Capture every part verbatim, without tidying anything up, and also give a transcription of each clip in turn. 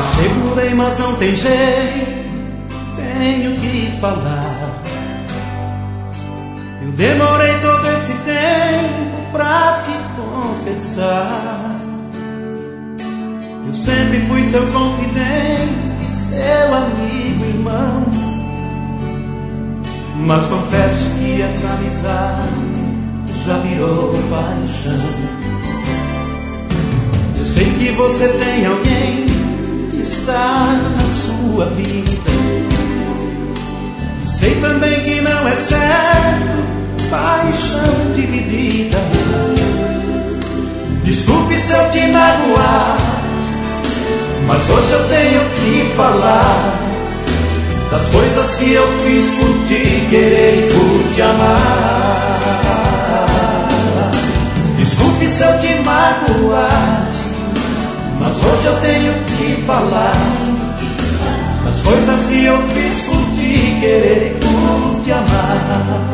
Segurei, mas não tem jeito, tenho que falar. Eu demorei todo esse tempo pra te confessar. Eu sempre fui seu confidente, seu amigo, irmão. Mas confesso que essa amizade já virou paixão. Eu sei que você tem alguém que está na sua vida. Sei também que não é certo paixão dividida. Desculpe se eu te magoar, mas hoje eu tenho que falar das coisas que eu fiz por te querer e por te amar. Desculpe se eu te magoar, mas hoje eu tenho que falar das coisas que eu fiz por te querer e por te amar.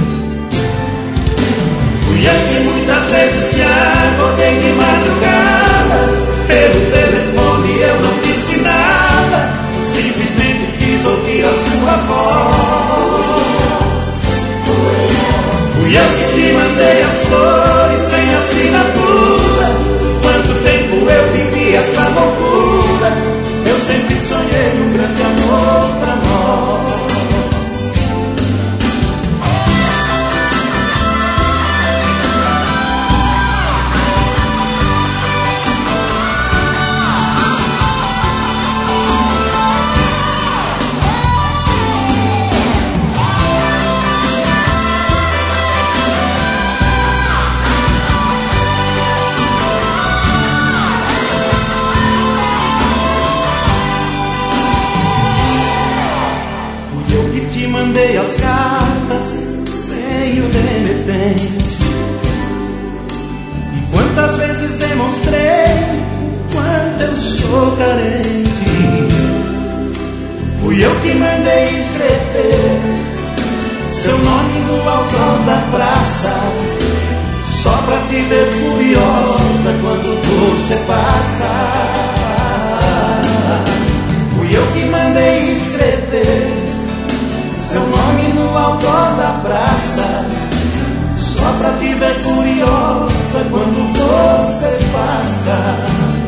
Fui eu que muitas vezes te acordei de madrugada, pelo telefone eu não disse nada, simplesmente quis ouvir a sua voz. Fui eu que te mandei as flores sem assinatura. Quanto tempo eu vivi essa loucura, eu sempre sonhei um grande amor pra nós. Mandei as cartas sem o remetente. E quantas vezes demonstrei quanto eu sou carente. Fui eu que mandei escrever seu nome no altar da praça, só pra te ver furiosa quando você passa. Fui eu que mandei escrever seu nome no altar da praça, só pra te ver curiosa quando você passa.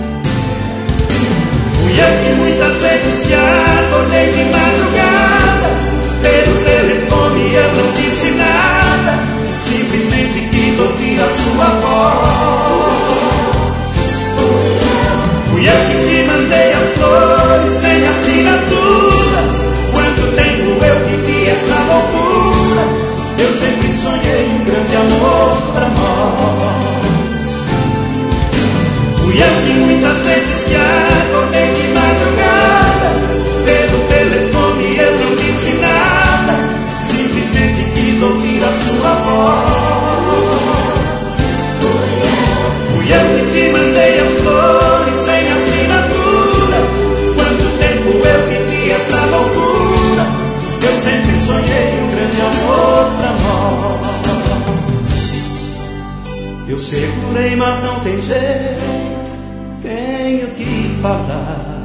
Fui eu que muitas vezes te acordei de madrugada, pelo telefone eu não disse nada, simplesmente quis ouvir a sua voz. Fui eu que te mandei as flores sem assinatura. Quanto tempo eu vivi essa loucura, eu sempre sonhei um grande amor pra nós. Fui eu que muitas vezes te acordei de madrugada, pelo telefone eu não disse nada, simplesmente quis ouvir a sua voz. Fui eu que te mandei as flores sem assinatura. Quanto tempo eu vivi essa loucura, eu sempre sonhei um grande amor pra nós. Eu segurei, mas não tem jeito, tenho que falar.